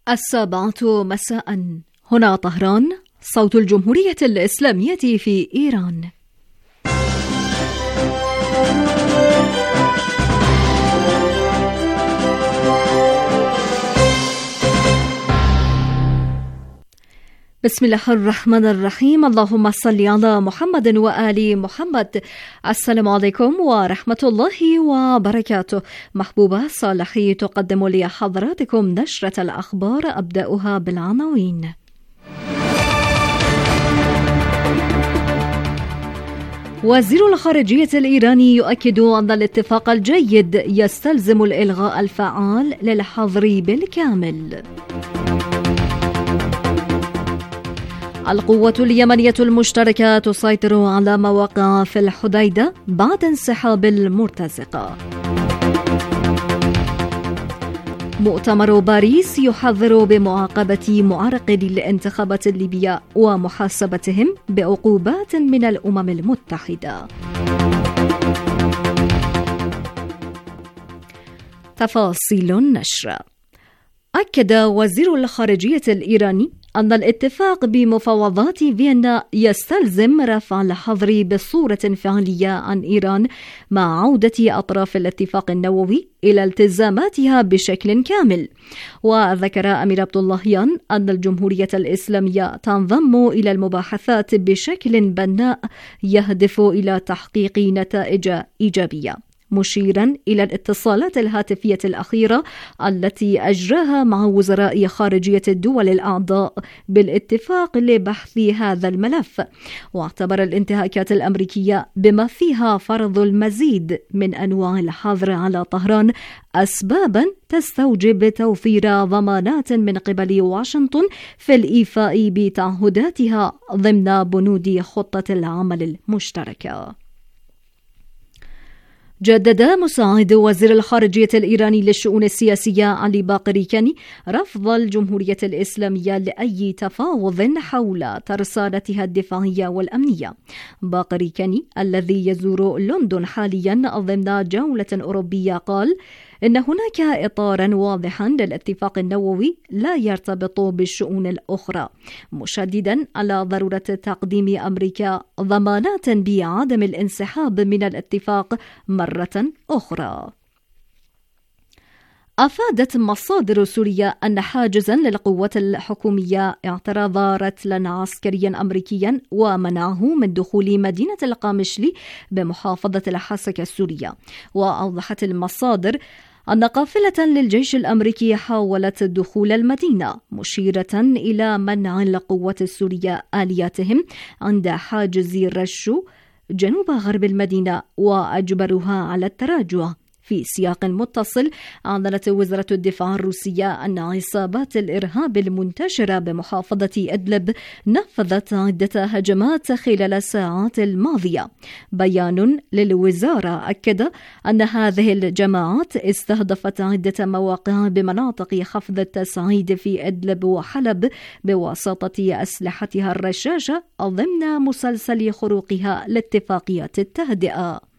السابعة مساء، هنا طهران، صوت الجمهورية الإسلامية في إيران. بسم الله الرحمن الرحيم. اللهم صل على محمد وآل محمد. السلام عليكم ورحمة الله وبركاته. محبوبة صالحي تقدم لحضراتكم نشرة الأخبار، أبدأها بالعناوين. وزير الخارجية الإيراني يؤكد أن الاتفاق الجيد يستلزم الإلغاء الفعال للحظر بالكامل. القوة اليمنية المشتركة تسيطر على مواقع في الحديدة بعد انسحاب المرتزقة. مؤتمر باريس يحذر بمعاقبة معارضي الانتخابات الليبية ومحاسبتهم بعقوبات من الأمم المتحدة. تفاصيل النشر. أكد وزير الخارجية الإيراني أن الاتفاق بمفاوضات فيينا يستلزم رفع الحظر بصورة فعلية عن إيران مع عودة أطراف الاتفاق النووي إلى التزاماتها بشكل كامل. وذكر أمير عبد اللهيان أن الجمهورية الإسلامية تنضم إلى المباحثات بشكل بناء يهدف إلى تحقيق نتائج إيجابية، مشيرا إلى الاتصالات الهاتفية الأخيرة التي أجراها مع وزراء خارجية الدول الأعضاء بالاتفاق لبحث هذا الملف. واعتبر الانتهاكات الأمريكية بما فيها فرض المزيد من أنواع الحظر على طهران أسبابا تستوجب توفير ضمانات من قبل واشنطن في الإيفاء بتعهداتها ضمن بنود خطة العمل المشتركة. جدد مساعد وزير الخارجية الإيراني للشؤون السياسية علي باقري كاني رفض الجمهورية الإسلامية لأي تفاوض حول ترسانتها الدفاعية والأمنية. باقري كاني الذي يزور لندن حاليا ضمن جولة أوروبية قال إن هناك إطارا واضحا للاتفاق النووي لا يرتبط بالشؤون الأخرى، مشددا على ضرورة تقديم أمريكا ضمانات بعدم الانسحاب من الاتفاق مرة أخرى. أفادت مصادر سورية أن حاجزا للقوات الحكومية اعترض رتلا عسكريا أمريكيا ومنعه من دخول مدينة القامشلي بمحافظة الحسكة السورية. وأوضحت المصادر أن قافلة للجيش الأمريكي حاولت دخول المدينة، مشيرة إلى منع القوات السورية آلياتهم عند حاجز رشو جنوب غرب المدينة وأجبروها على التراجع. في سياق متصل، أعلنت وزارة الدفاع الروسية أن عصابات الإرهاب المنتشرة بمحافظة إدلب نفذت عدة هجمات خلال الساعات الماضية. بيان للوزارة أكد أن هذه الجماعات استهدفت عدة مواقع بمناطق خفض التصعيد في إدلب وحلب بواسطة أسلحتها الرشاشة ضمن مسلسل خروقها لاتفاقيات التهدئة.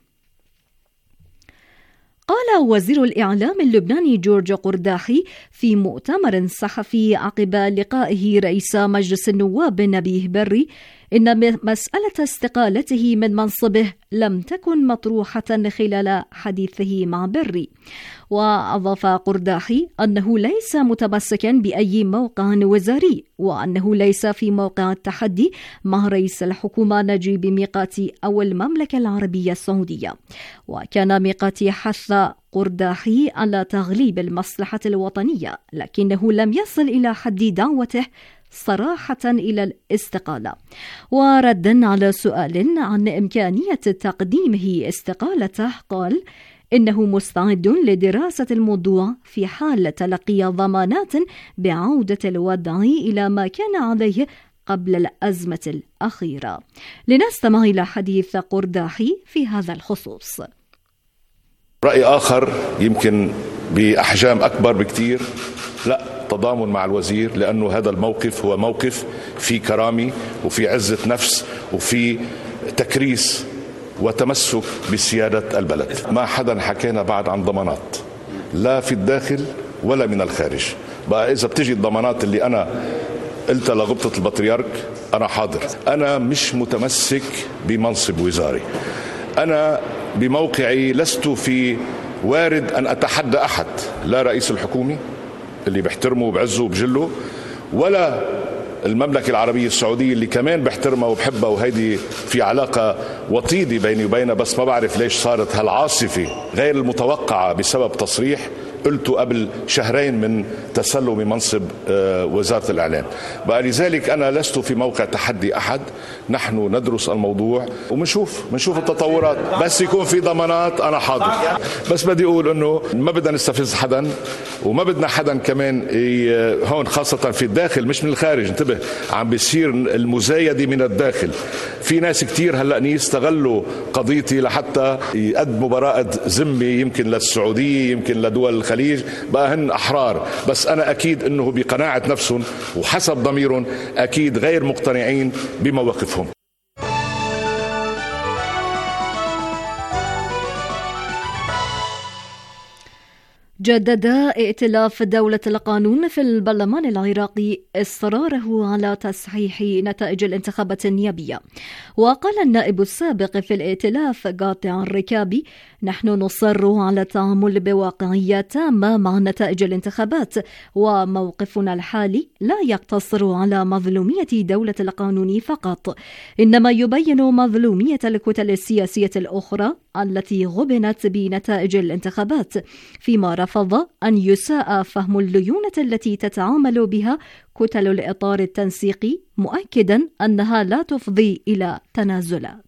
قال وزير الإعلام اللبناني جورج قرداحي في مؤتمر صحفي عقب لقائه رئيس مجلس النواب نبيه بري إن مسألة استقالته من منصبه لم تكن مطروحة خلال حديثه مع بري. وأضاف قرداحي أنه ليس متمسكا بأي موقع وزاري، وأنه ليس في موقع التحدي مع رئيس الحكومة نجيب ميقاتي أو المملكة العربية السعودية. وكان ميقاتي حث قرداحي على تغليب المصلحة الوطنية، لكنه لم يصل إلى حد دعوته صراحة إلى الاستقالة. وردا على سؤال عن إمكانية تقديمه استقالته قال إنه مستعد لدراسة الموضوع في حال تلقي ضمانات بعودة الوضع إلى ما كان عليه قبل الأزمة الأخيرة. لنستمع إلى حديث قرداحي في هذا الخصوص. رأي آخر يمكن بأحجام أكبر بكتير، لا تضامن مع الوزير، لأنه هذا الموقف هو موقف في كرامة وفي عزة نفس وفي تكريس وتمسك بسيادة البلد. ما حدا حكينا بعد عن ضمانات لا في الداخل ولا من الخارج. بقى إذا بتجي الضمانات اللي أنا قلتها لغبطة البطريرك أنا حاضر. أنا مش متمسك بمنصب وزاري، أنا بموقعي لست في وارد أن أتحدى أحد، لا رئيس الحكومة اللي بحترمه وبعزه وبجله، ولا المملكة العربية السعودية اللي كمان بحترمها وبحبها، وهيدي في علاقة وطيدة بيني وبينها، بس ما بعرف ليش صارت هالعاصفة غير المتوقعة بسبب تصريح قلت قبل شهرين من تسلمي منصب وزارة الإعلام. لذلك أنا لست في موقع تحدي أحد، نحن ندرس الموضوع ومنشوف التطورات، بس يكون في ضمانات أنا حاضر. بس بدي أقول أنه ما بدنا نستفز حدا، وما بدنا حدا كمان هون خاصة في الداخل مش من الخارج. انتبه، عم بيصير المزايدة من الداخل. في ناس كتير هلأ يستغلوا قضيتي لحتى يقدموا براءة ذمة، يمكن للسعودية يمكن لدول الخليج، بقى هن أحرار. بس أنا أكيد أنه بقناعة نفسهم وحسب ضميرهم أكيد غير مقتنعين بمواقفهم. جدد ائتلاف دولة القانون في البرلمان العراقي إصراره على تصحيح نتائج الانتخابات النيابية. وقال النائب السابق في الائتلاف قاطع الركابي: نحن نصر على التعامل بواقعية تامة مع نتائج الانتخابات، وموقفنا الحالي لا يقتصر على مظلومية دولة القانون فقط، إنما يبين مظلومية الكتل السياسية الأخرى التي غبنت بنتائج الانتخابات، فيما رفض أن يساء فهم الليونة التي تتعامل بها كتل الإطار التنسيقي، مؤكدا أنها لا تفضي إلى تنازلات.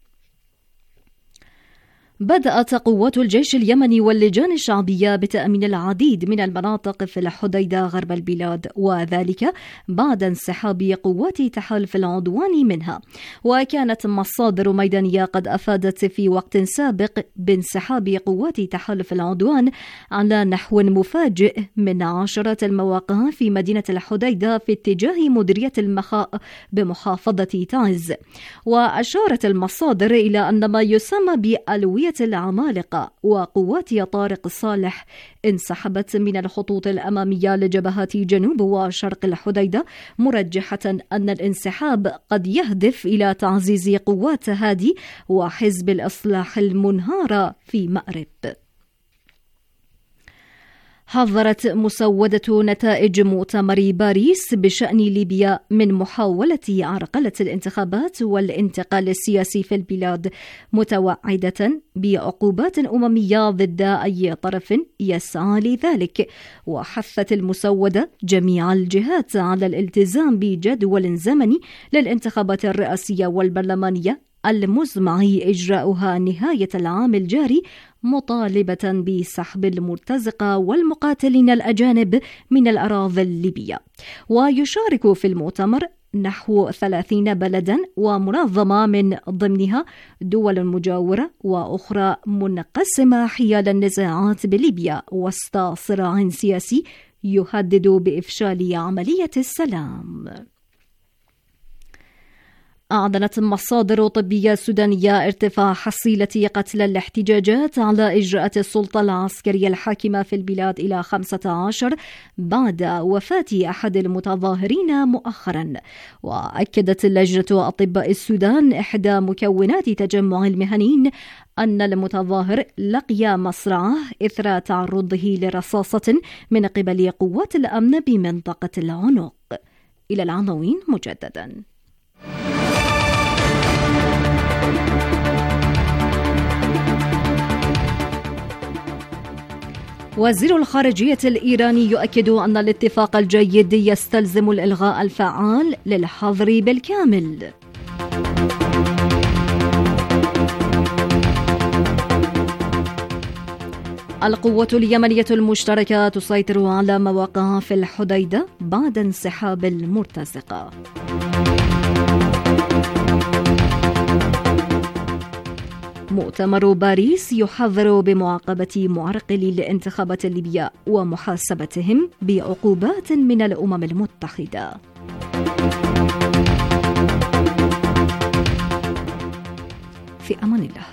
بدأت قوات الجيش اليمني واللجان الشعبية بتأمين العديد من المناطق في الحديدة غرب البلاد، وذلك بعد انسحاب قوات تحالف العدوان منها. وكانت مصادر ميدانية قد أفادت في وقت سابق بانسحاب قوات تحالف العدوان على نحو مفاجئ من عشرات المواقع في مدينة الحديدة في اتجاه مديرية المخاء بمحافظة تعز. وأشارت المصادر إلى أن ما يسمى بألوية العمالقة وقوات طارق صالح انسحبت من الخطوط الأمامية لجبهات جنوب وشرق الحديدة، مرجحة أن الانسحاب قد يهدف إلى تعزيز قوات هادي وحزب الإصلاح المنهارة في مأرب. حذرت مسودة نتائج مؤتمر باريس بشأن ليبيا من محاولة عرقلة الانتخابات والانتقال السياسي في البلاد، متوعدة بعقوبات أممية ضد أي طرف يسعى لذلك. وحثت المسودة جميع الجهات على الالتزام بجدول زمني للانتخابات الرئاسية والبرلمانية المزمع إجراؤها نهاية العام الجاري، مطالبة بسحب المرتزقة والمقاتلين الأجانب من الأراضي الليبية. ويشارك في المؤتمر نحو 30 بلدا ومنظمة من ضمنها دول مجاورة وأخرى منقسمة حيال النزاعات بليبيا وسط صراع سياسي يهدد بإفشال عملية السلام. أعلنت مصادر طبية سودانية ارتفاع حصيلة قتلى الاحتجاجات على إجراءات السلطة العسكرية الحاكمة في البلاد إلى 15 بعد وفاة أحد المتظاهرين مؤخرا. وأكدت لجنة أطباء السودان إحدى مكونات تجمع المهنيين أن المتظاهر لقي مصرعه إثر تعرضه لرصاصة من قبل قوات الأمن بمنطقة العنق. إلى العناوين مجددا. وزير الخارجية الإيراني يؤكد أن الاتفاق الجيد يستلزم الإلغاء الفعال للحظر بالكامل. القوة اليمنية المشتركة تسيطر على مواقع في الحديدة بعد انسحاب المرتزقة. مؤتمر باريس يحذر بمعاقبة معرقلي الانتخابات الليبية ومحاسبتهم بعقوبات من الأمم المتحدة. في أمان الله.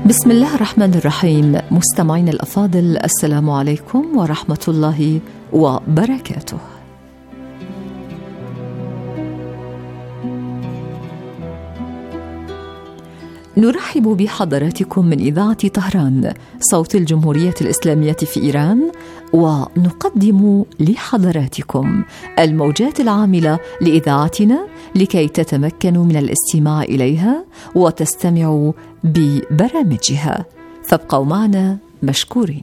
بسم الله الرحمن الرحيم. مستمعين الأفاضل، السلام عليكم ورحمة الله وبركاته. نرحب بحضراتكم من إذاعة طهران صوت الجمهورية الإسلامية في إيران، ونقدم لحضراتكم الموجات العاملة لإذاعتنا لكي تتمكنوا من الاستماع إليها وتستمعوا ببرامجها، فابقوا معنا مشكورين.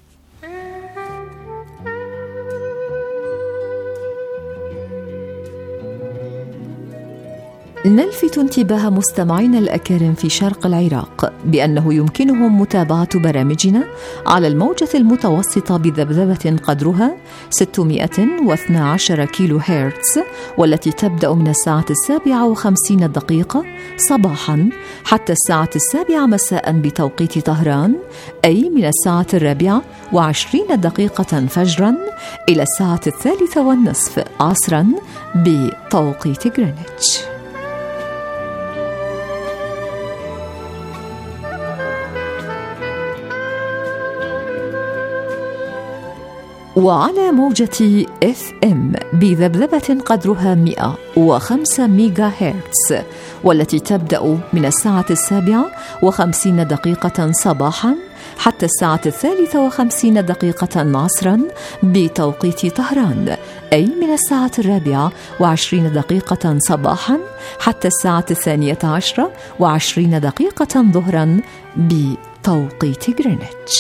نلفت انتباه مستمعينا الأكارم في شرق العراق بأنه يمكنهم متابعة برامجنا على الموجة المتوسطة بذبذبة قدرها 612 كيلو هرتز، والتي تبدأ من الساعة 7:50 صباحا حتى الساعة 7 مساء بتوقيت طهران، أي من الساعة 4:20 فجرا إلى الساعة 3:30 عصرا بتوقيت غرينتش. وعلى موجة FM بذبذبة قدرها 105 ميجا هرتز، والتي تبدأ من الساعة 7:50 صباحا حتى الساعة 3:50 عصرا بتوقيت طهران، أي من الساعة 4:20 صباحا حتى الساعة 12:20 ظهرا بتوقيت غرينتش.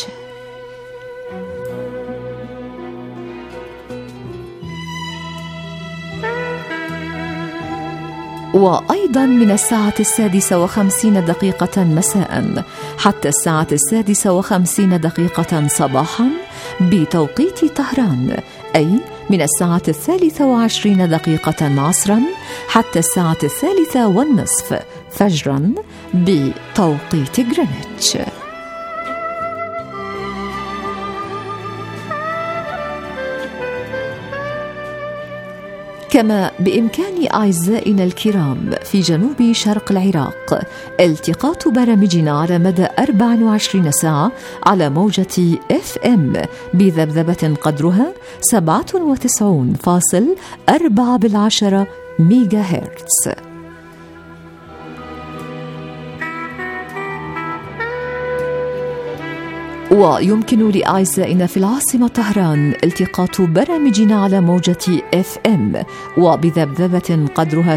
وأيضا من الساعة 6:50 مساء حتى الساعة 6:50 صباحا بتوقيت طهران، أي من الساعة 23:20 عصرا حتى الساعة 3:30 فجرا بتوقيت غرينتش. كما بإمكان أعزائنا الكرام في جنوب شرق العراق التقاط برامجنا على مدى 24 ساعة على موجة FM بذبذبة قدرها 97.4 ميجا هرتز. ويمكن لأعزائنا في العاصمة طهران التقاط برامجنا على موجة FM وبذبذبة قدرها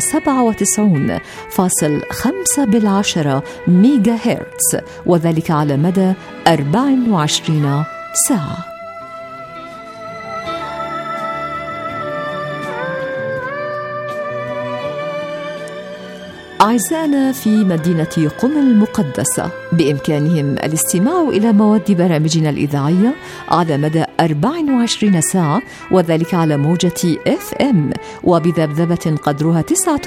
97.5 ميجا هرتز، وذلك على مدى 24 ساعة. أعزائنا في مدينة قم المقدسة بإمكانهم الاستماع إلى مواد برامجنا الإذاعية على مدى 24 ساعة، وذلك على موجة FM وبذبذبة قدرها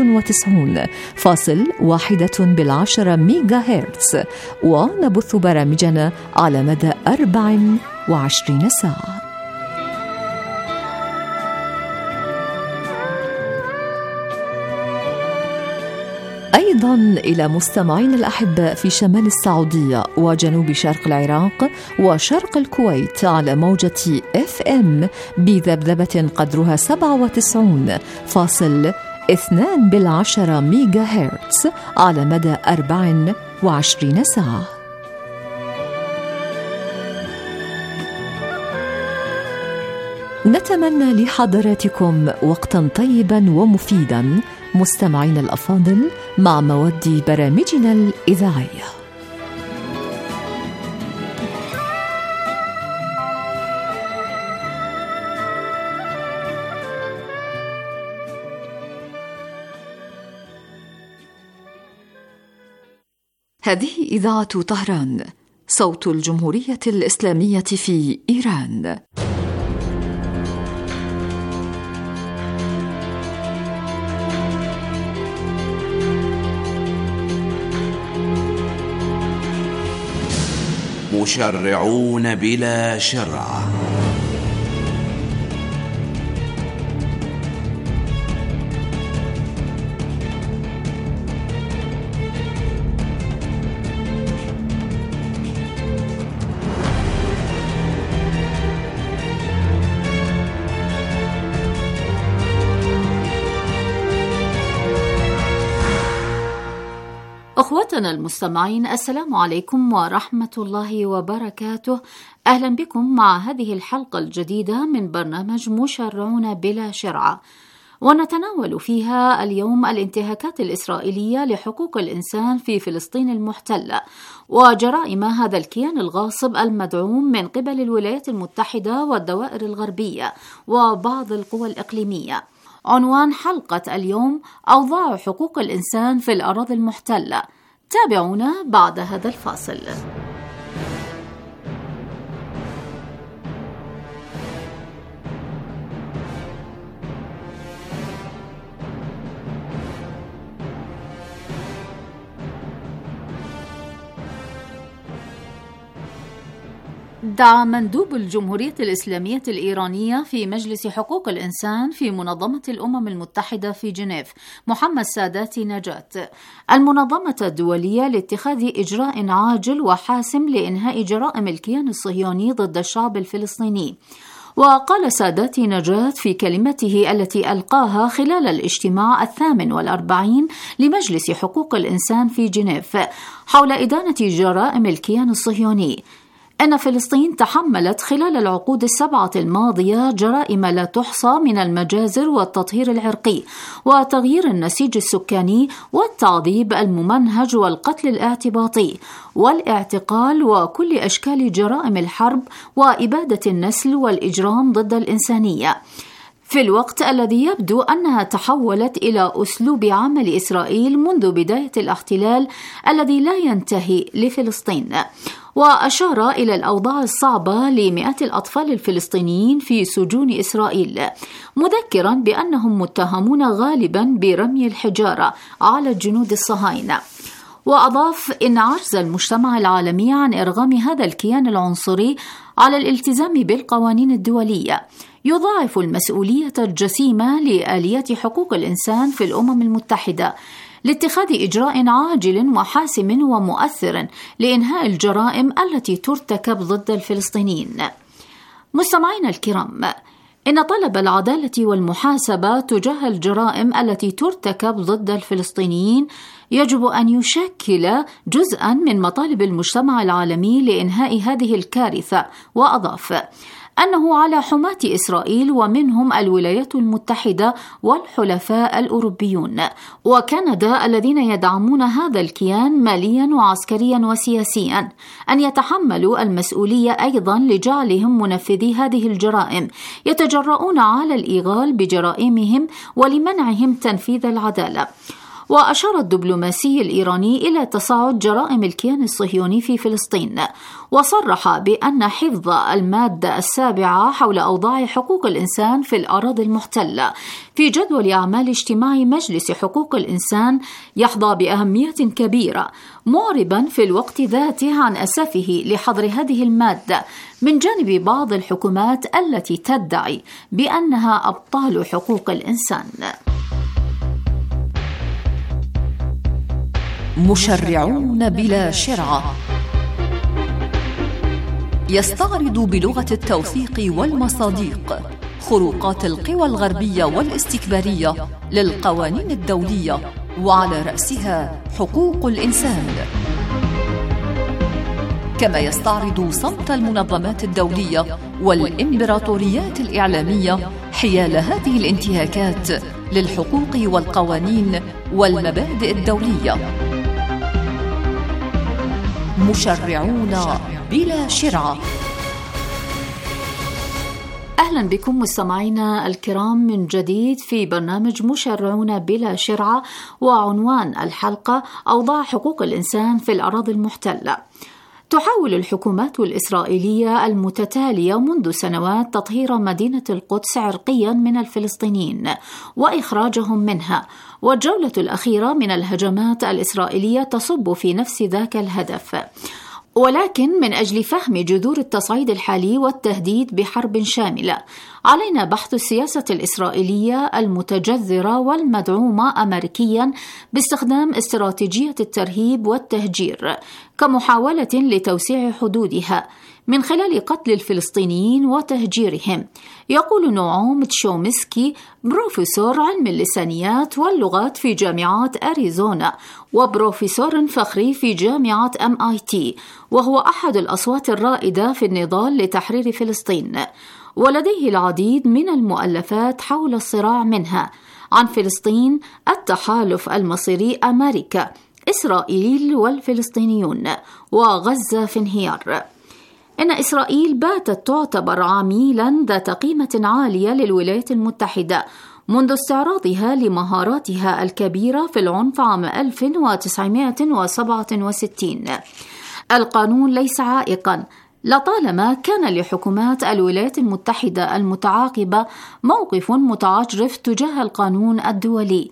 99.1 ميجا هرتز، ونبث برامجنا على مدى 24 ساعة. أيضا إلى مستمعين الأحباء في شمال السعودية وجنوب شرق العراق وشرق الكويت على موجة FM بذبذبة قدرها 97.2 ميجا هرتز على مدى 24 ساعة. نتمنى لحضراتكم وقتا طيبا ومفيدا مستمعين الأفاضل مع مواد برامجنا الإذاعية. هذه إذاعة طهران صوت الجمهورية الإسلامية في إيران. مشرعون بلا شرع. إخوتنا المستمعين، السلام عليكم ورحمة الله وبركاته. أهلا بكم مع هذه الحلقة الجديدة من برنامج مشرعون بلا شرعة، ونتناول فيها اليوم الانتهاكات الإسرائيلية لحقوق الإنسان في فلسطين المحتلة وجرائم هذا الكيان الغاصب المدعوم من قبل الولايات المتحدة والدوائر الغربية وبعض القوى الإقليمية. عنوان حلقة اليوم: أوضاع حقوق الإنسان في الأراضي المحتلة. تابعونا بعد هذا الفاصل. دعا مندوب الجمهورية الإسلامية الإيرانية في مجلس حقوق الإنسان في منظمة الأمم المتحدة في جنيف محمد ساداتي نجاة المنظمة الدولية لاتخاذ إجراء عاجل وحاسم لإنهاء جرائم الكيان الصهيوني ضد الشعب الفلسطيني. وقال ساداتي نجاة في كلمته التي ألقاها خلال الاجتماع 48 لمجلس حقوق الإنسان في جنيف حول إدانة جرائم الكيان الصهيوني: أن فلسطين تحملت خلال العقود 7 الماضية جرائم لا تحصى من المجازر والتطهير العرقي وتغيير النسيج السكاني والتعذيب الممنهج والقتل الاعتباطي والاعتقال وكل أشكال جرائم الحرب وإبادة النسل والإجرام ضد الإنسانية، في الوقت الذي يبدو أنها تحولت إلى أسلوب عمل إسرائيل منذ بداية الاحتلال الذي لا ينتهي لفلسطين. وأشار إلى الأوضاع الصعبة لمئات الأطفال الفلسطينيين في سجون إسرائيل، مذكرا بأنهم متهمون غالبا برمي الحجارة على الجنود الصهاينة. وأضاف إن عجز المجتمع العالمي عن إرغام هذا الكيان العنصري على الالتزام بالقوانين الدولية يضاعف المسؤولية الجسيمة لآليات حقوق الإنسان في الأمم المتحدة لاتخاذ إجراء عاجل وحاسم ومؤثر لإنهاء الجرائم التي ترتكب ضد الفلسطينيين. مستمعينا الكرام، إن طلب العدالة والمحاسبة تجاه الجرائم التي ترتكب ضد الفلسطينيين يجب أن يشكل جزءا من مطالب المجتمع العالمي لإنهاء هذه الكارثة. وأضاف أنه على حماة إسرائيل ومنهم الولايات المتحدة والحلفاء الأوروبيون وكندا الذين يدعمون هذا الكيان ماليا وعسكريا وسياسيا أن يتحملوا المسؤولية أيضا لجعلهم منفذي هذه الجرائم يتجرؤون على الإيغال بجرائمهم ولمنعهم تنفيذ العدالة. وأشار الدبلوماسي الإيراني إلى تصاعد جرائم الكيان الصهيوني في فلسطين، وصرح بأن حفظ المادة 7 حول أوضاع حقوق الإنسان في الأراضي المحتلة في جدول أعمال اجتماع مجلس حقوق الإنسان يحظى بأهمية كبيرة، معربا في الوقت ذاته عن أسفه لحظر هذه المادة من جانب بعض الحكومات التي تدعي بأنها أبطال حقوق الإنسان. مشرعون بلا شرعة يستعرض بلغة التوثيق والمصادق خروقات القوى الغربية والاستكبارية للقوانين الدولية وعلى رأسها حقوق الإنسان، كما يستعرض صمت المنظمات الدولية والإمبراطوريات الإعلامية حيال هذه الانتهاكات للحقوق والقوانين والمبادئ الدولية. مشرعون بلا شرعة. أهلا بكم مستمعينا الكرام من جديد في برنامج مشرعون بلا شرعة، وعنوان الحلقة: أوضاع حقوق الإنسان في الأراضي المحتلة. تحاول الحكومات الإسرائيلية المتتالية منذ سنوات تطهير مدينة القدس عرقيا من الفلسطينيين وإخراجهم منها، والجولة الأخيرة من الهجمات الإسرائيلية تصب في نفس ذاك الهدف. ولكن من أجل فهم جذور التصعيد الحالي والتهديد بحرب شاملة، علينا بحث السياسة الإسرائيلية المتجذرة والمدعومة أمريكيا باستخدام استراتيجية الترهيب والتهجير كمحاولة لتوسيع حدودها من خلال قتل الفلسطينيين وتهجيرهم. يقول نعوم تشومسكي، بروفيسور علم اللسانيات واللغات في جامعة أريزونا وبروفيسور فخري في جامعة MIT، وهو أحد الأصوات الرائدة في النضال لتحرير فلسطين، ولديه العديد من المؤلفات حول الصراع، منها عن فلسطين، التحالف المصيري، أمريكا، إسرائيل والفلسطينيون، وغزة في انهيار. إن إسرائيل باتت تعتبر عميلاً ذات قيمة عالية للولايات المتحدة منذ استعراضها لمهاراتها الكبيرة في العنف عام 1967. القانون ليس عائقاً، لطالما كان لحكومات الولايات المتحدة المتعاقبة موقف متعجرف تجاه القانون الدولي،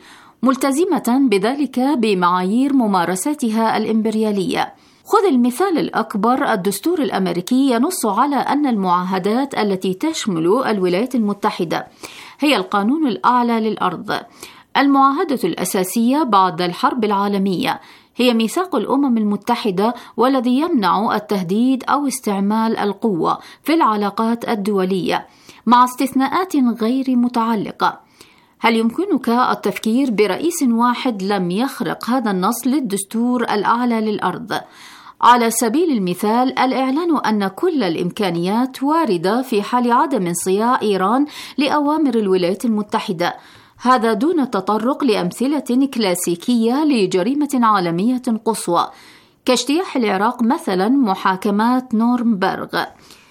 ملتزمة بذلك بمعايير ممارستها الإمبريالية. خذ المثال الأكبر، الدستور الأمريكي ينص على أن المعاهدات التي تشمل الولايات المتحدة هي القانون الأعلى للأرض. المعاهدة الأساسية بعد الحرب العالمية هي ميثاق الأمم المتحدة، والذي يمنع التهديد أو استعمال القوة في العلاقات الدولية، مع استثناءات غير متعلقة. هل يمكنك التفكير برئيس واحد لم يخرق هذا النص للدستور الأعلى للأرض؟ على سبيل المثال، الإعلان أن كل الإمكانيات واردة في حال عدم انصياع إيران لأوامر الولايات المتحدة، هذا دون التطرق لأمثلة كلاسيكية لجريمة عالمية قصوى كاجتياح العراق مثلا، محاكمات نورنبرغ.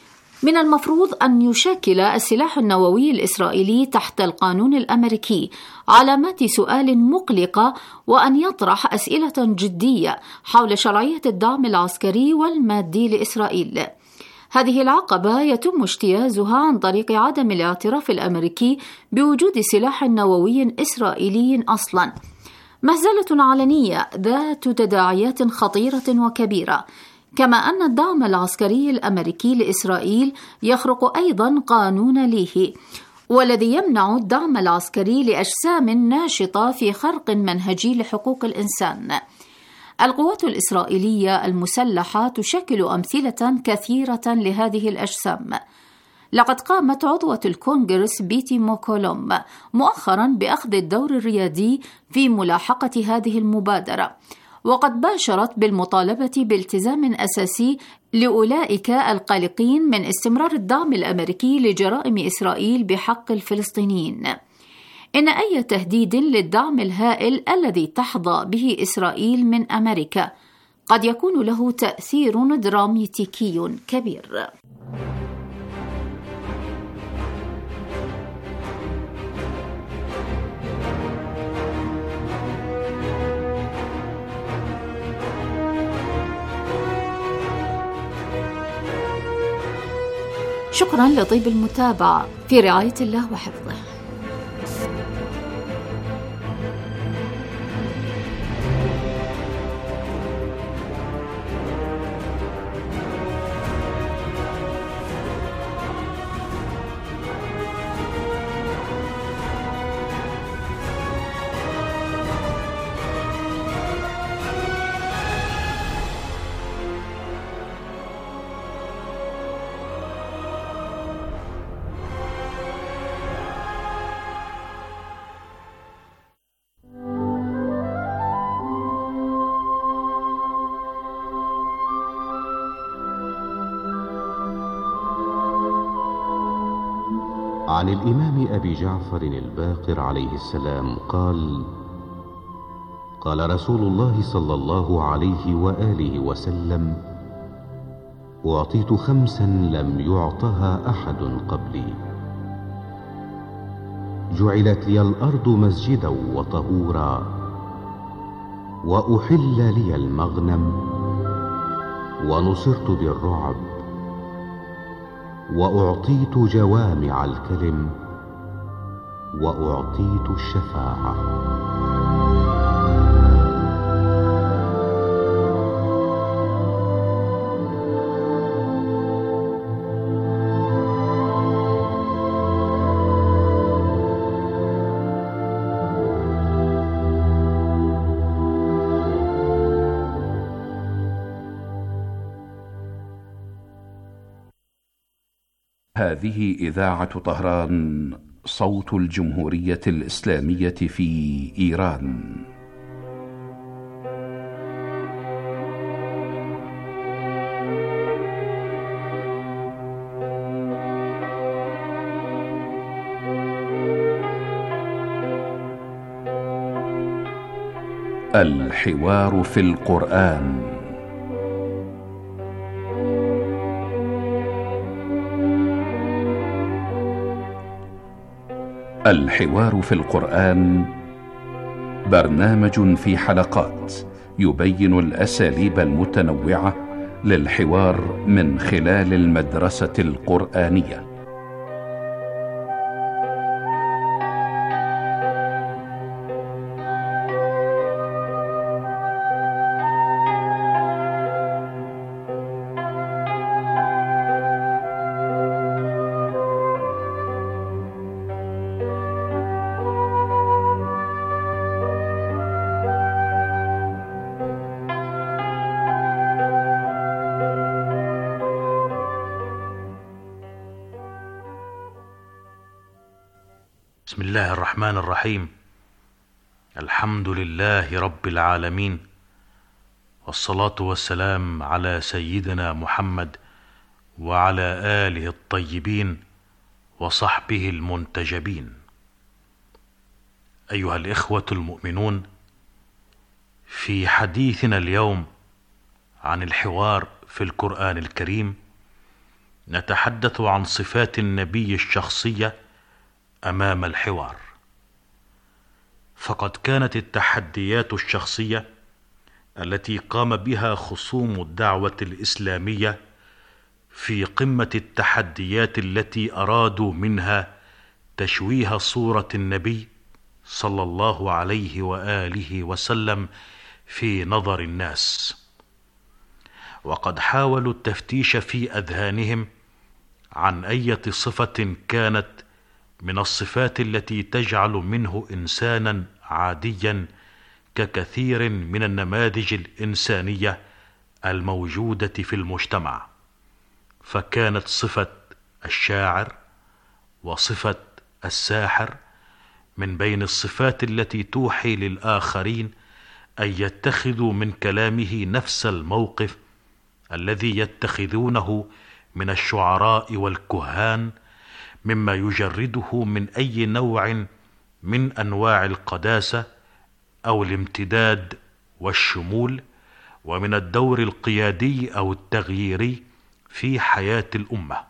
من المفروض أن يشكل السلاح النووي الإسرائيلي تحت القانون الأمريكي علامات سؤال مقلقة، وأن يطرح أسئلة جدية حول شرعية الدعم العسكري والمادي لإسرائيل. هذه العقبة يتم اجتيازها عن طريق عدم الاعتراف الأمريكي بوجود سلاح نووي إسرائيلي أصلاً، مهزلة علنية ذات تداعيات خطيرة وكبيرة. كما أن الدعم العسكري الأمريكي لإسرائيل يخرق أيضا قانون ليهي، والذي يمنع الدعم العسكري لأجسام ناشطة في خرق منهجي لحقوق الإنسان. القوات الإسرائيلية المسلحة تشكل أمثلة كثيرة لهذه الأجسام. لقد قامت عضوة الكونغرس بيتي موكولوم مؤخرا بأخذ الدور الريادي في ملاحقة هذه المبادرة، وقد باشرت بالمطالبة بالتزام أساسي لأولئك القلقين من استمرار الدعم الأمريكي لجرائم إسرائيل بحق الفلسطينيين. إن أي تهديد للدعم الهائل الذي تحظى به إسرائيل من أمريكا قد يكون له تأثير دراماتيكي كبير. شكرا لطيب المتابعة، في رعاية الله وحفظه. عن الإمام أبي جعفر الباقر عليه السلام قال: قال رسول الله صلى الله عليه وآله وسلم: أعطيت 5 لم يعطها أحد قبلي، جعلت لي الأرض مسجدا وطهورا، وأحل لي المغنم، ونصرت بالرعب، وأعطيت جوامع الكلم، وأعطيت الشفاعة. هذه إذاعة طهران، صوت الجمهورية الإسلامية في إيران. الحوار في القرآن. الحوار في القرآن برنامج في حلقات يبين الأساليب المتنوعة للحوار من خلال المدرسة القرآنية. بسم الله الرحمن الرحيم. الحمد لله رب العالمين، والصلاة والسلام على سيدنا محمد وعلى آله الطيبين وصحبه المنتجبين. أيها الإخوة المؤمنون، في حديثنا اليوم عن الحوار في القرآن الكريم نتحدث عن صفات النبي الشخصية أمام الحوار. فقد كانت التحديات الشخصية التي قام بها خصوم الدعوة الإسلامية في قمة التحديات التي أرادوا منها تشويه صورة النبي صلى الله عليه وآله وسلم في نظر الناس، وقد حاولوا التفتيش في أذهانهم عن أية صفة كانت من الصفات التي تجعل منه إنسانا عاديا ككثير من النماذج الإنسانية الموجودة في المجتمع. فكانت صفة الشاعر وصفة الساحر من بين الصفات التي توحي للآخرين أن يتخذوا من كلامه نفس الموقف الذي يتخذونه من الشعراء والكهان، مما يجرده من أي نوع من أنواع القداسة أو الامتداد والشمول، ومن الدور القيادي أو التغييري في حياة الأمة.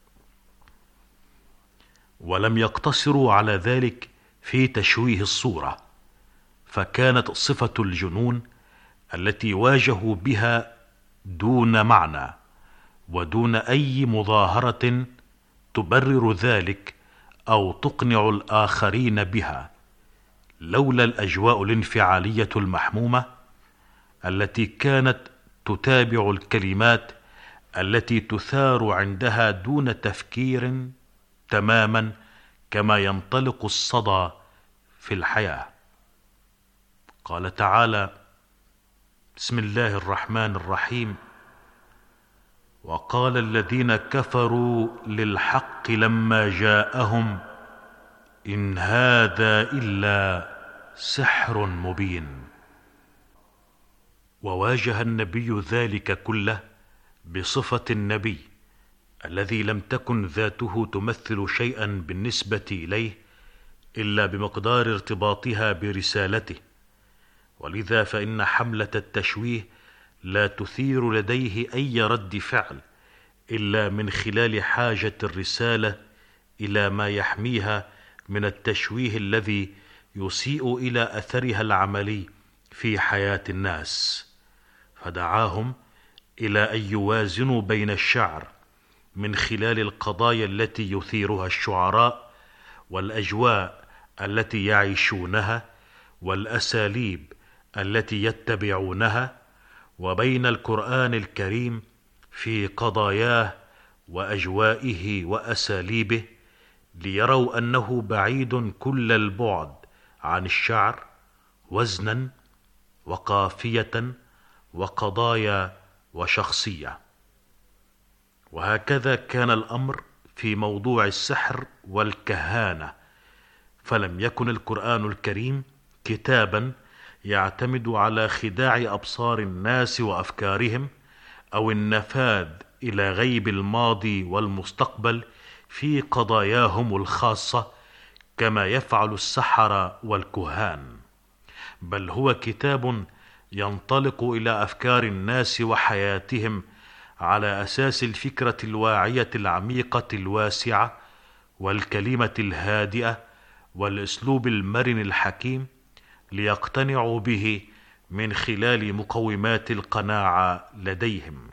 ولم يقتصروا على ذلك في تشويه الصورة، فكانت صفة الجنون التي واجهوا بها دون معنى ودون أي مظاهرة تبرر ذلك أو تقنع الآخرين بها، لولا الأجواء الانفعالية المحمومة التي كانت تتابع الكلمات التي تثار عندها دون تفكير تماما، كما ينطلق الصدى في الحياة. قال تعالى: بسم الله الرحمن الرحيم: وقال الذين كفروا للحق لما جاءهم إن هذا إلا سحر مبين. وواجه النبي ذلك كله بصفة النبي الذي لم تكن ذاته تمثل شيئا بالنسبة إليه إلا بمقدار ارتباطها برسالته، ولذا فإن حملة التشويه لا تثير لديه أي رد فعل إلا من خلال حاجة الرسالة إلى ما يحميها من التشويه الذي يسيء إلى أثرها العملي في حياة الناس. فدعاهم إلى أن يوازنوا بين الشعر من خلال القضايا التي يثيرها الشعراء والأجواء التي يعيشونها والأساليب التي يتبعونها، وبين القرآن الكريم في قضاياه وأجوائه وأساليبه، ليروا أنه بعيد كل البعد عن الشعر وزنا وقافية وقضايا وشخصية. وهكذا كان الأمر في موضوع السحر والكهانة، فلم يكن القرآن الكريم كتابا يعتمد على خداع أبصار الناس وأفكارهم أو النفاذ إلى غيب الماضي والمستقبل في قضاياهم الخاصة كما يفعل السحرة والكهان، بل هو كتاب ينطلق إلى أفكار الناس وحياتهم على أساس الفكرة الواعية العميقة الواسعة والكلمة الهادئة والأسلوب المرن الحكيم، ليقتنعوا به من خلال مقومات القناعة لديهم.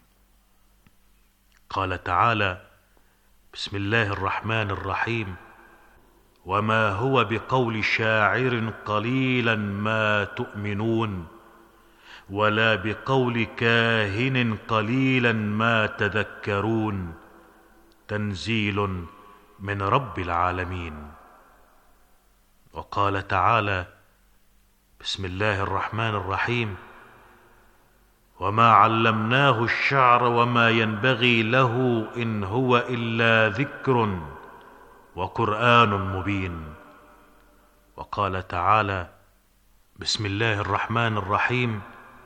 قال تعالى: بسم الله الرحمن الرحيم: وما هو بقول شاعر قليلا ما تؤمنون ولا بقول كاهن قليلا ما تذكرون تنزيل من رب العالمين. وقال تعالى: بسم الله الرحمن الرحيم: وما علمناه الشعر وما ينبغي له إن هو إلا ذكر وقرآن مبين. وقال تعالى: بسم الله الرحمن الرحيم: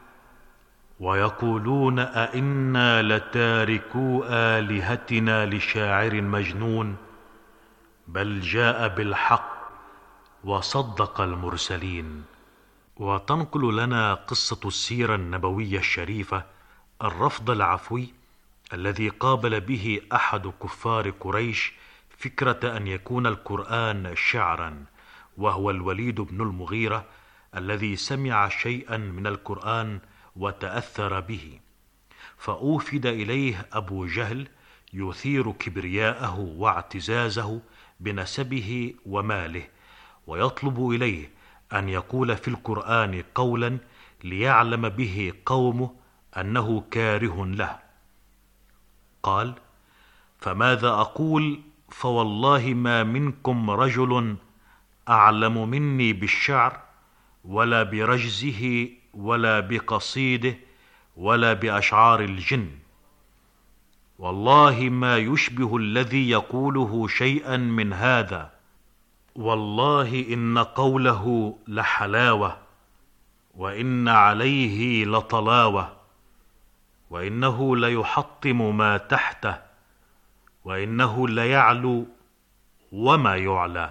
ويقولون أئنا لتاركو آلهتنا لشاعر مجنون بل جاء بالحق وصدق المرسلين. وتنقل لنا قصة السيرة النبوية الشريفة الرفض العفوي الذي قابل به أحد كفار قريش فكرة أن يكون القرآن شعرا، وهو الوليد بن المغيرة الذي سمع شيئا من القرآن وتأثر به، فأوفد إليه أبو جهل يثير كبرياءه واعتزازه بنسبه وماله، ويطلب إليه أن يقول في القرآن قولا ليعلم به قومه أنه كاره له. قال: فماذا أقول؟ فوالله ما منكم رجل أعلم مني بالشعر ولا برجزه ولا بقصيده ولا بأشعار الجن، والله ما يشبه الذي يقوله شيئا من هذا، والله إن قوله لحلاوة وإن عليه لطلاوة، وإنه ليحطم ما تحته، وإنه ليعلو وما يعلى.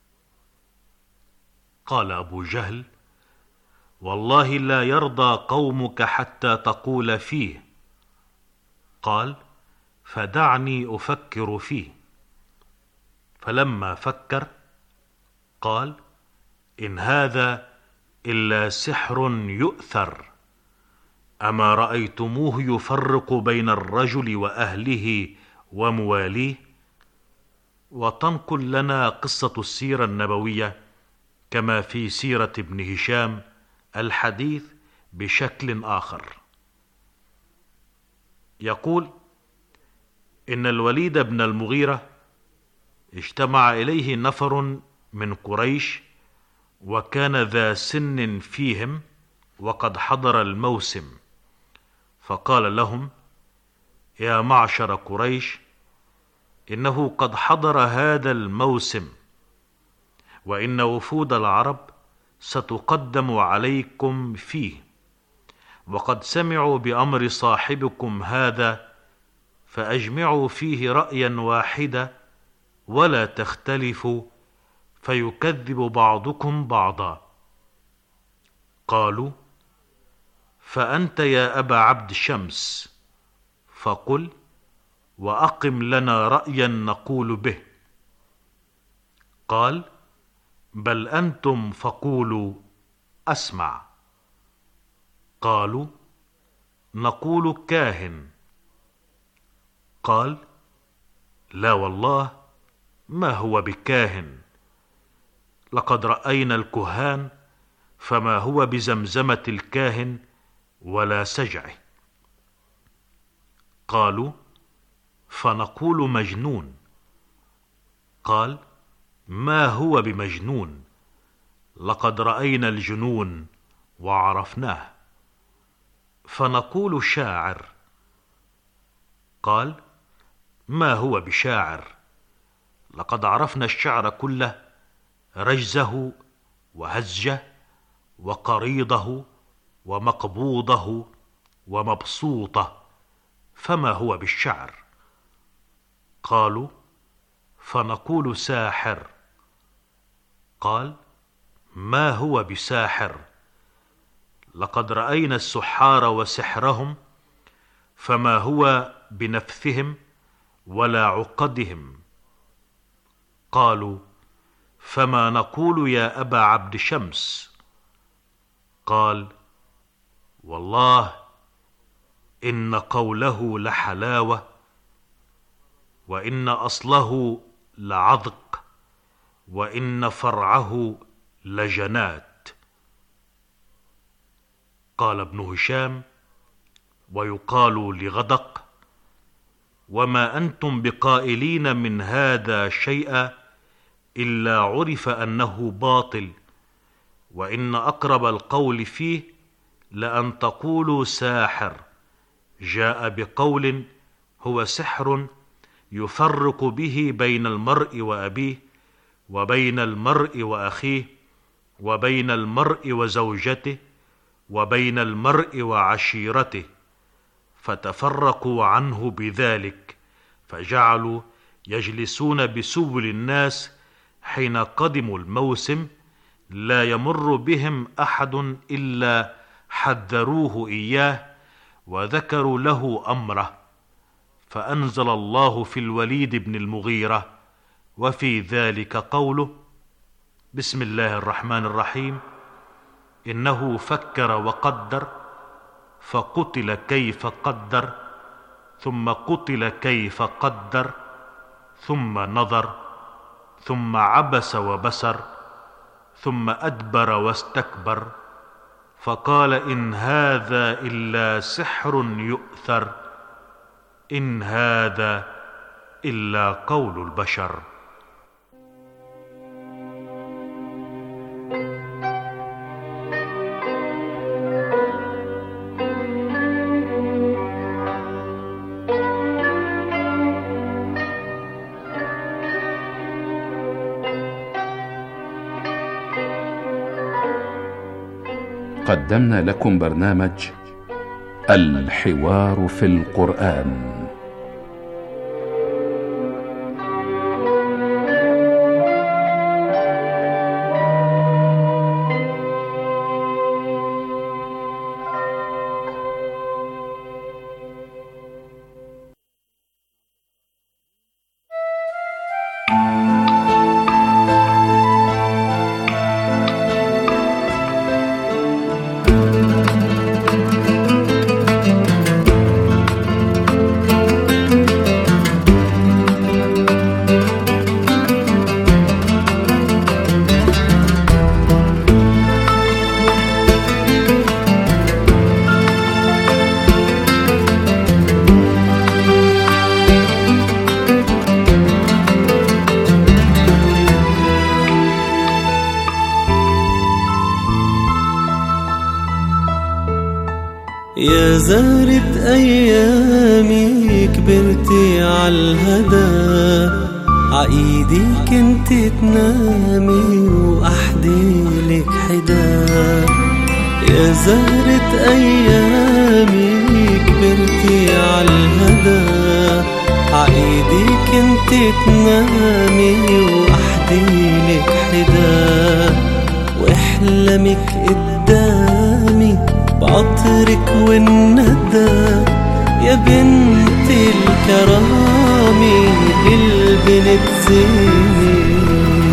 قال أبو جهل: والله لا يرضى قومك حتى تقول فيه. قال: فدعني أفكر فيه. فلما فكر قال: إن هذا إلا سحر يؤثر، أما رأيتموه يفرق بين الرجل وأهله ومواليه؟ وتنقل لنا قصة السيرة النبوية كما في سيرة ابن هشام الحديث بشكل آخر. يقول: إن الوليد بن المغيرة اجتمع إليه نفر من قريش، وكان ذا سن فيهم وقد حضر الموسم، فقال لهم: يا معشر قريش، إنه قد حضر هذا الموسم، وإن وفود العرب ستقدم عليكم فيه، وقد سمعوا بأمر صاحبكم هذا، فأجمعوا فيه رأيا واحدا ولا تختلفوا، فيكذب بعضكم بعضا. قالوا: فأنت يا أبا عبد شمس فقل وأقم لنا رأيا نقول به. قال: بل أنتم فقولوا أسمع. قالوا: نقول كاهن. قال: لا والله ما هو بكاهن، لقد رأينا الكهان فما هو بزمزمة الكاهن ولا سجعه. قالوا: فنقول مجنون. قال: ما هو بمجنون، لقد رأينا الجنون وعرفناه. فنقول شاعر. قال: ما هو بشاعر، لقد عرفنا الشعر كله، رجزه وهزجه وقريضه ومقبوضه ومبسوطه، فما هو بالشعر؟ قالوا: فنقول ساحر. قال: ما هو بساحر؟ لقد رأينا السحار وسحرهم، فما هو بنفثهم ولا عقدهم. قالوا: فما نقول يا أبا عبد شمس؟ قال: والله إن قوله لحلاوة، وإن أصله لعذق، وإن فرعه لجنات. قال ابن هشام: ويقال لغدق: وما أنتم بقائلين من هذا شيئا إلا عرف أنه باطل، وإن أقرب القول فيه لأن تقولوا ساحر، جاء بقول هو سحر يفرق به بين المرء وأبيه، وبين المرء وأخيه، وبين المرء وزوجته، وبين المرء وعشيرته، فتفرقوا عنه بذلك، فجعلوا يجلسون بسبل الناس حين قدموا الموسم، لا يمر بهم أحد إلا حذروه إياه وذكروا له أمره، فأنزل الله في الوليد بن المغيرة وفي ذلك قوله: بسم الله الرحمن الرحيم، إنه فكر وقدر فقتل كيف قدر، ثم قتل كيف قدر، ثم نظر، ثم عبس وبسر، ثم أدبر واستكبر، فقال: إن هذا إلا سحر يؤثر، إن هذا إلا قول البشر. قدمنا لكم برنامج الحوار في القرآن. يا زهرة أيامي كبرتي عالهدى، عايدي كنت تنامي وأحديلك حدا. يا زهرة أيامي كبرتي عالهدى، عايدي كنت تنامي وأحديلك حدا. واحلمك قدامي بعطرك والندى، يا بنت الكرامي البنت زيني.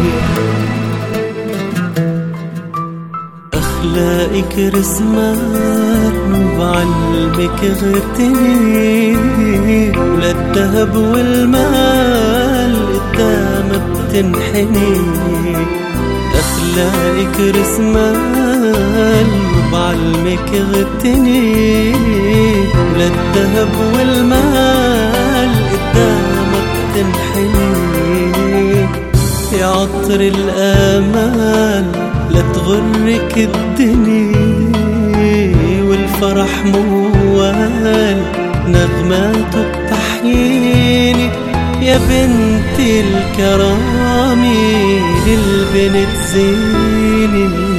أخلاقك رسمان وبعلمك غرتني، ولا الذهب والمال قدامك بتنحني. أخلاقك رسمان وبعلمك غتني، ولا الذهب والمال قدامك تنحني. يا عطر الآمال لا تغرك الدنيا، والفرح موال نغماته بتحييني. يا بنت الكرامي للبنت زيني.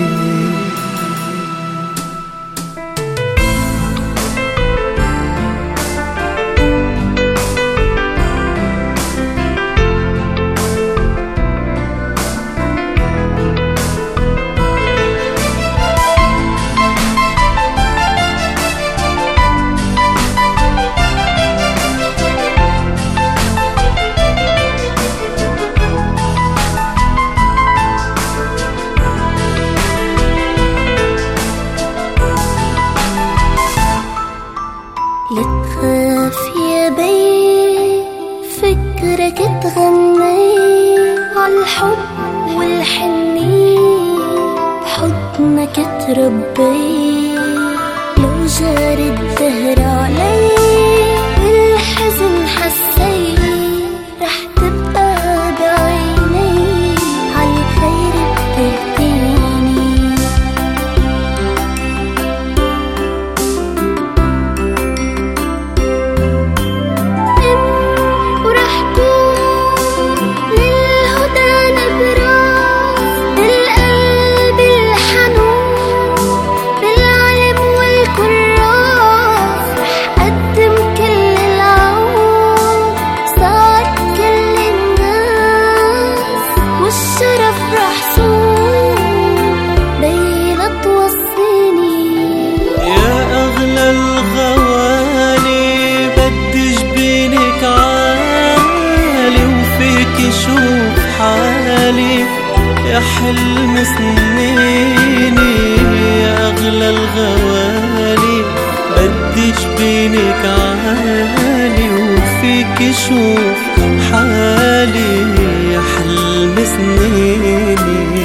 ربي لو جار الدهر علي والحزن حسي رح تبقى بعيني عالخير بتهديني. ورح كون للهدى نبراس بالقلب الحنون يا حلم سنيني يا أغلى الغوالي بدي جبينك عالي وفيك شوف حالي يا حلم سنيني.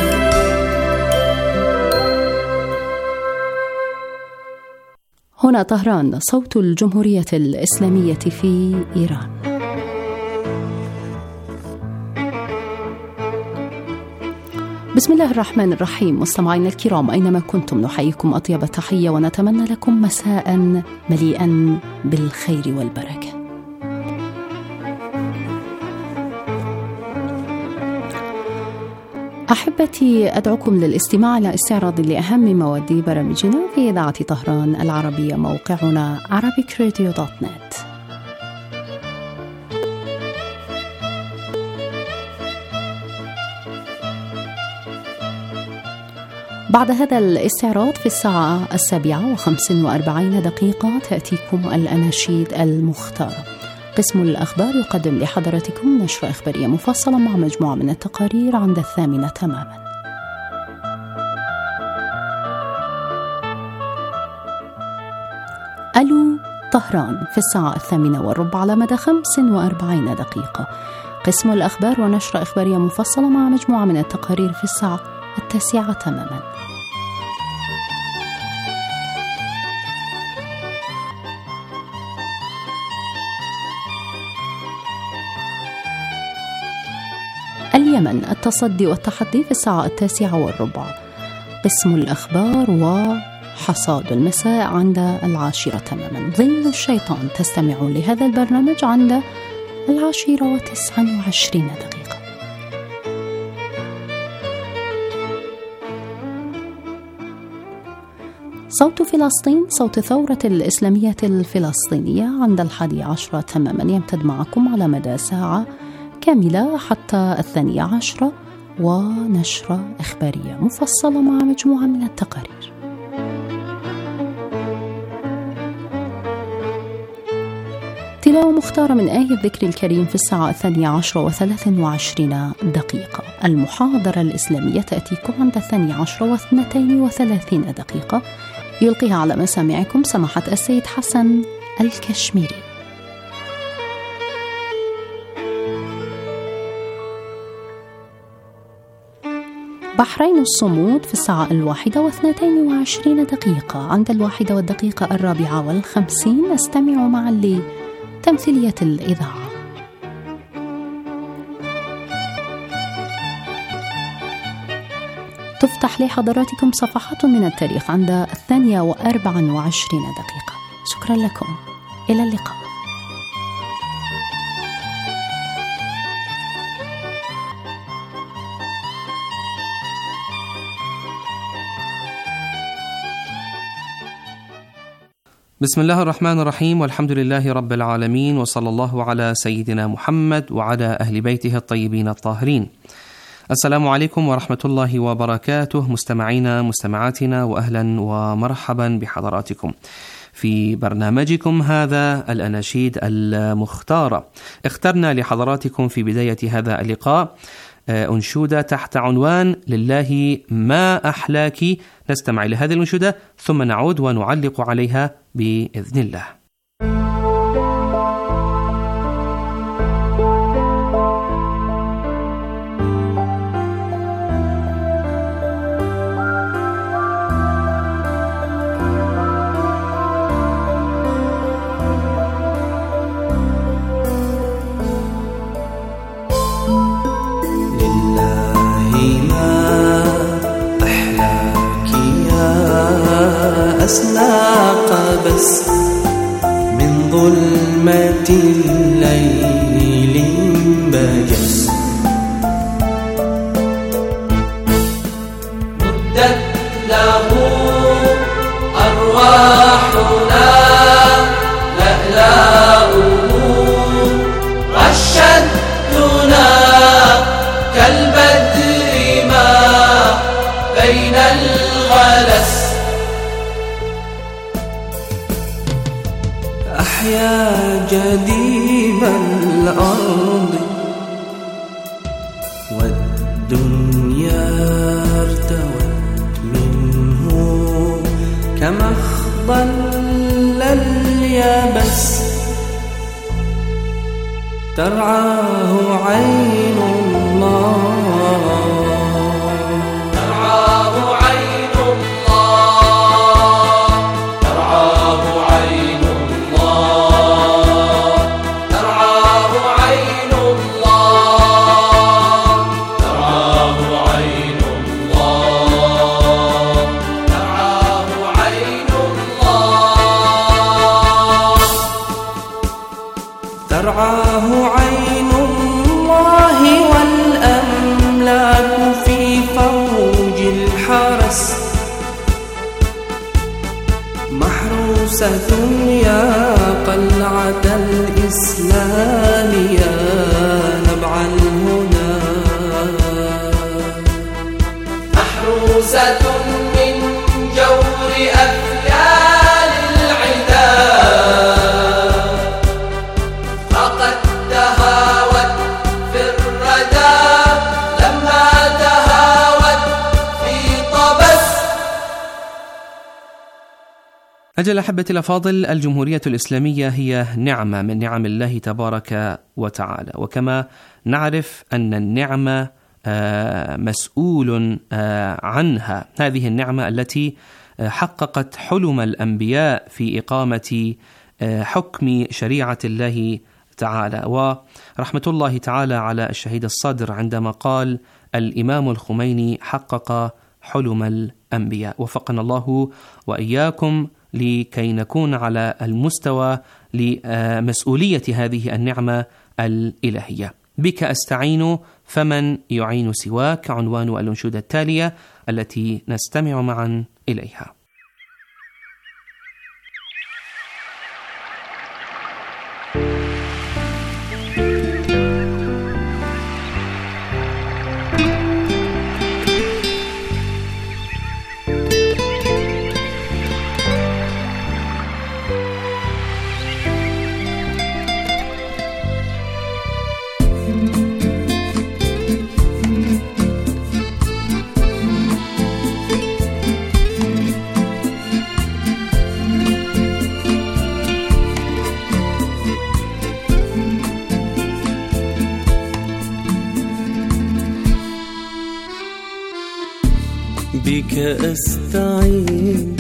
هنا طهران، صوت الجمهورية الإسلامية في إيران. بسم الله الرحمن الرحيم. مستمعينا الكرام أينما كنتم نحييكم أطيب تحية ونتمنى لكم مساء مليئا بالخير والبركة. أحبتي، أدعوكم للاستماع إلى استعراض لأهم مواد برامجنا في إذاعة طهران العربية، موقعنا arabicradio.net. بعد هذا الاستعراض في الساعة 7:45 تأتيكم الأناشيد المختارة. قسم الأخبار يقدم لحضراتكم نشرة إخبارية مفصلة مع مجموعة من التقارير عند 8 تماما. ألو طهران في الساعة 8:15 على مدى 45 دقيقة. قسم الأخبار ونشرة إخبارية مفصلة مع مجموعة من التقارير في الساعة 9 تماما. اليمن التصدي والتحدي في الساعة 9:15. قسم الأخبار وحصاد المساء عند 10 تماما. ظل الشيطان تستمعون لهذا البرنامج عند 10:29 دقيقة. صوت فلسطين، صوت الثورة الإسلامية الفلسطينية عند 11 تماما، يمتد معكم على مدى ساعة كاملة حتى 12، ونشرة إخبارية مفصلة مع مجموعة من التقارير. تلاوة مختارة من آية الذكر الكريم في الساعة 12:23 دقيقة. المحاضرة الإسلامية تأتيكم عند 12:32 دقيقة، يلقيها على مسامعكم سماحة السيد حسن الكشميري. بحرين الصمود في الساعة 1:22 دقيقة. عند 1:54 نستمع معا لتمثيلية الإذاعة. تفتح لحضراتكم صفحات من التاريخ عند 2:24 دقيقة. شكرا لكم، إلى اللقاء. بسم الله الرحمن الرحيم، والحمد لله رب العالمين، وصلى الله على سيدنا محمد وعلى أهل بيته الطيبين الطاهرين. السلام عليكم ورحمة الله وبركاته، مستمعينا مستمعاتنا، وأهلا ومرحبا بحضراتكم في برنامجكم هذا الأناشيد المختارة. اخترنا لحضراتكم في بداية هذا اللقاء أنشودة تحت عنوان لله ما أحلاك. نستمع إلى هذه الأنشودة ثم نعود ونعلق عليها بإذن الله. أسلاق بس من ظلمة الليل بجس، مدت له أرواحنا لألاؤه، رشدتنا كالبدر ما بين الغلس، أحيا جديب الأرض والدنيا ارتوت منه كما اخضل اليابس، ترعاه عين الله، ترعاه عين الله، ترعاه عين الله، ترعاه عين الله، ترعاه عين الله، ترعاه عين الله، ترعاه عين الله، والأملاك في فوج الحرس، محروسة يا قلعة الإسلام يا نبع الهدى، محروسة من جور أفيال العدا، فقد تهاوت في الردى لما تهاوت في طبس. أجل أحبتي الأفاضل، الجمهورية الإسلامية هي نعمة من نعم الله تبارك وتعالى، وكما نعرف أن النعمة مسؤول عنها، هذه النعمة التي حققت حلم الأنبياء في إقامة حكم شريعة الله تعالى. ورحمة الله تعالى على الشهيد الصدر عندما قال الإمام الخميني حقق حلم الأنبياء. وفقنا الله وإياكم لكي نكون على المستوى لمسؤولية هذه النعمة الإلهية. بك أستعين فمن يعين سواك، عنوان الأنشودة التالية التي نستمع معا إليها. بك أستعين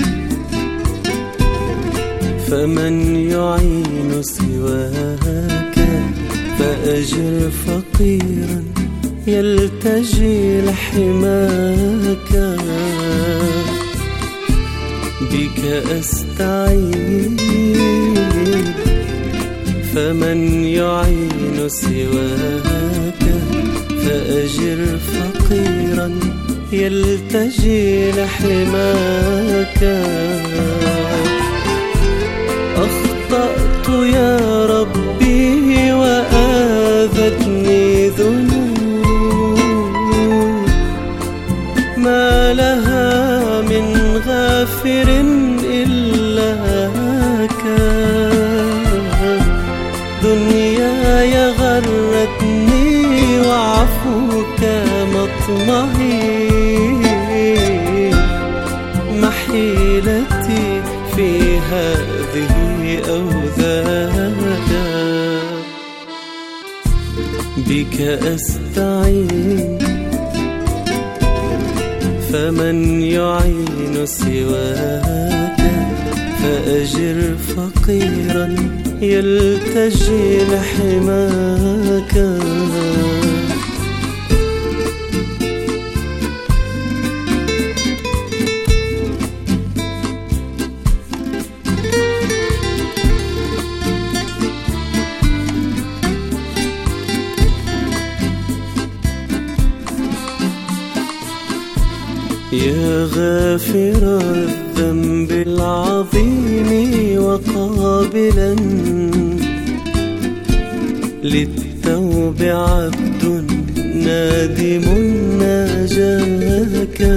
فمن يعين سواك، فأجر فقيرا يلتجي لحماك. بك أستعين فمن يعين سواك، فأجر فقيرا يلتجي لحماك. يا ربي وآذتني ذنوب ما لها من غافر إلاك دنياي غرتني وعفوك مطمعي محيلتي في هذه أوذاك بك أستعين فمن يعين سواك فأجر فقيرا يلتجي لحماك يا غافر الذنب العظيم وقابلا للتوب عبد نادم ناجاك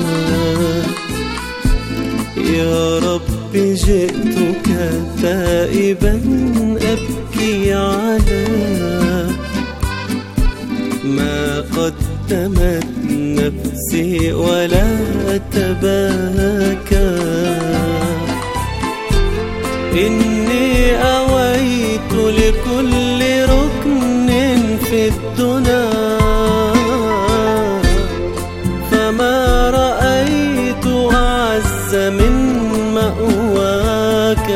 يا رب جئتك تائبا أبكي على ما قدمت نفسي ولا أتباكى إني أويت لكل ركن في الدنا فما رأيت أعز من مأواك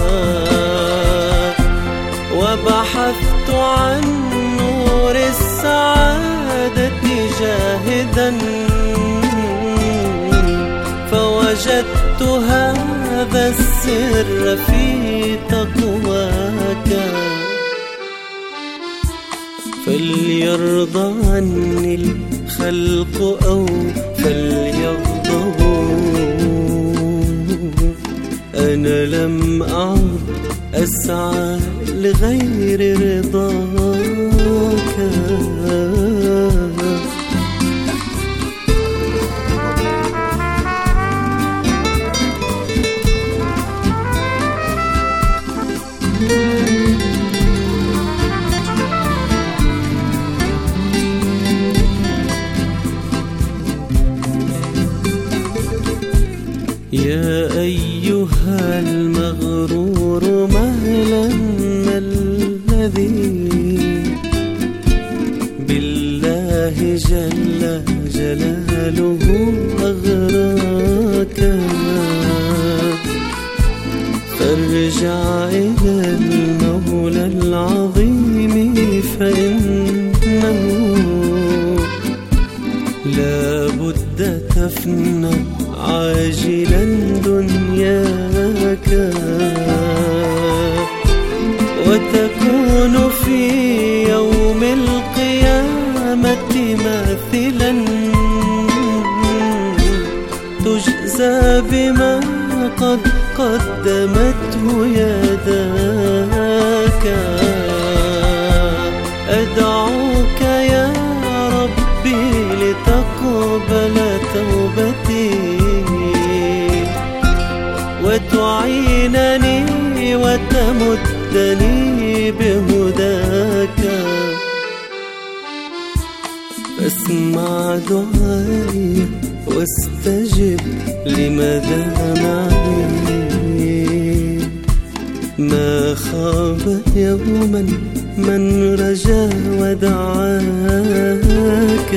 وبحثت عن نور السعادة جاهدا فوجدت هذا السر في تقواك فليرضى عني الخلق أو فليغضبوا أنا لم أعد أسعى لغير رضاك يا أيها المغرور مهلا ما الذي بالله جل جلاله أغراك فارجع إلى المولى العظيم فإنه لا بد تفنى عاجلا دنياك وتكون في يوم القيامة ماثلا تجزى بما قد قدمته يداك أدعوك يا ربي لتقبل توبتي وتعينني وتمدني بهداك فاسمع دعائي واستجب لمدامعي ما خاب يوما من رجا ودعاك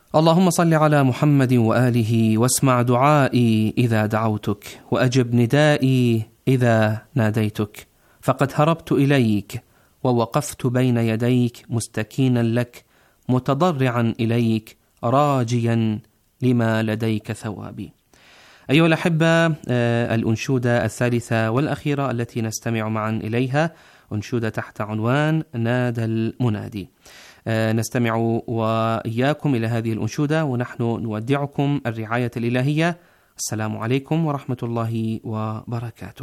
اللهم صل على محمد وآله واسمع دعائي إذا دعوتك وأجب ندائي إذا ناديتك، فقد هربت إليك ووقفت بين يديك مستكينا لك متضرعا إليك راجيا لما لديك ثوابي. أيها الأحبة، الأنشودة الثالثة والأخيرة التي نستمع معا إليها أنشودة تحت عنوان نادى المنادي. نستمع وإياكم إلى هذه الأنشودة ونحن نودعكم الرعاية الإلهية. السلام عليكم ورحمة الله وبركاته.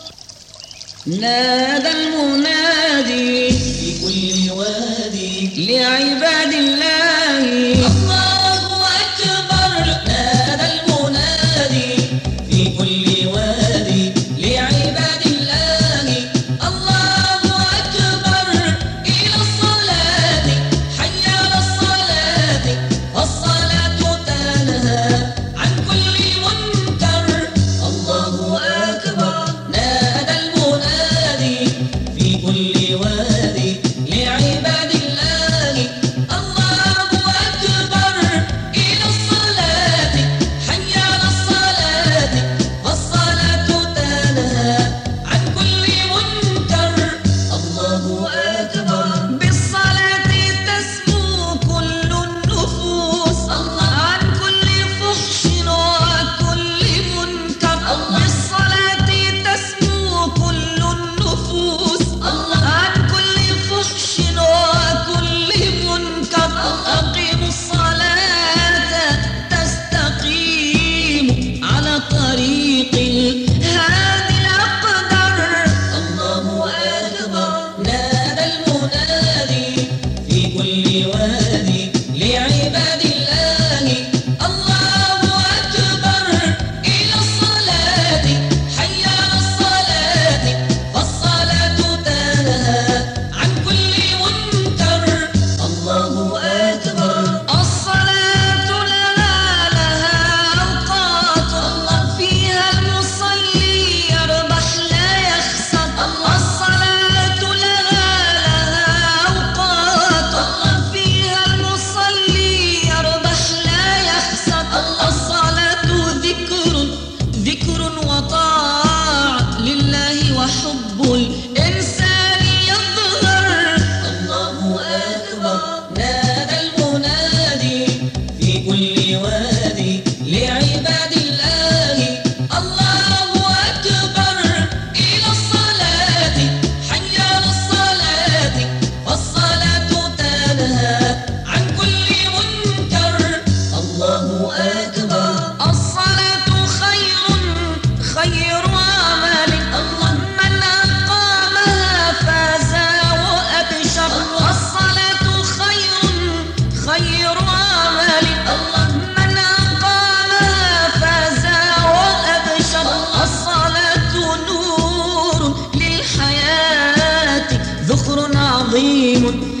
نادى المنادي في كل وادي لعباد الله، الله أكبر. نادى المنادي في كل وادي لعباد الله، الله أكبر. إلى الصلاة حي على الصلاة، الصلاة تنهى عن كل منكر، الله أكبر. نادى المنادي في كل وادي لعباد الله، الله أكبر. إلى الصلاة حي على الصلاة، الصلاة تنهى عن كل منكر، الله أكبر. بالصلاة تسمو كل النفوس عن كل فحش وكل منكر، بالصلاة تسمو كل النفوس عن كل فحش وكل منكر. أقيموا الصلاة تستقيم على طريق الهادي الأقدر، الله أكبر. نادى المنادي في كل وادي لعباد الله، الله أكبر. إلى الصلاة حي على الصلاة، فالصلاة تنهى عن كل منكر، الله أكبر. الصلاة لها أوقات، فيها المصلي يربح لا يخسر. الصلاة لها أوقات، فيها المصلي يربح لا يخسر. الصلاة ذكر وطاعة لله وحب الإنسان يظهر، الله أكبر. نادى المنادي في كل وادي لعباد الله، الله أكبر. إلى الصلاة حي على الصلاة، فالصلاة تنهى عن كل منكر، الله أكبر. الصلاة خير عمل، من أقامها فاز وأبشر. الصلاة خير عمل، من أقامها فاز وأبشر. الصلاة نور للحياة، ذخر عظيم